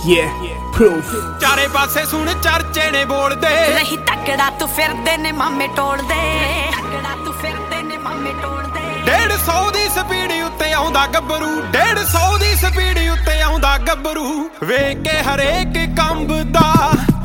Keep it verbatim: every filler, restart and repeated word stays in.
Yeah, proof. ਚਾਰੇ ਪਾਸੇ ਸੁਣ ਚਰਚੇ ਨੇ ਬੋਲਦੇ ਰਹੀ ਤਕੜਾ ਤੂੰ ਫਿਰਦੇ ਨੇ ਮਾਮੇ ਟੋਲਦੇ ਤਕੜਾ ਤੂੰ ਫਿਰਦੇ ਨੇ ਮਾਮੇ ਟੋਲਦੇ ਡੇਢ ਸੌ ਦੀ ਸਪੀਡ ਉੱਤੇ ਆਉਂਦਾ ਗੱਭਰੂ ਡੇਢ ਸੌ ਦੀ ਸਪੀਡ ਉੱਤੇ ਆਉਂਦਾ ਗੱਭਰੂ ਵੇਖ ਕੇ ਹਰੇਕ ਕੰਬਦਾ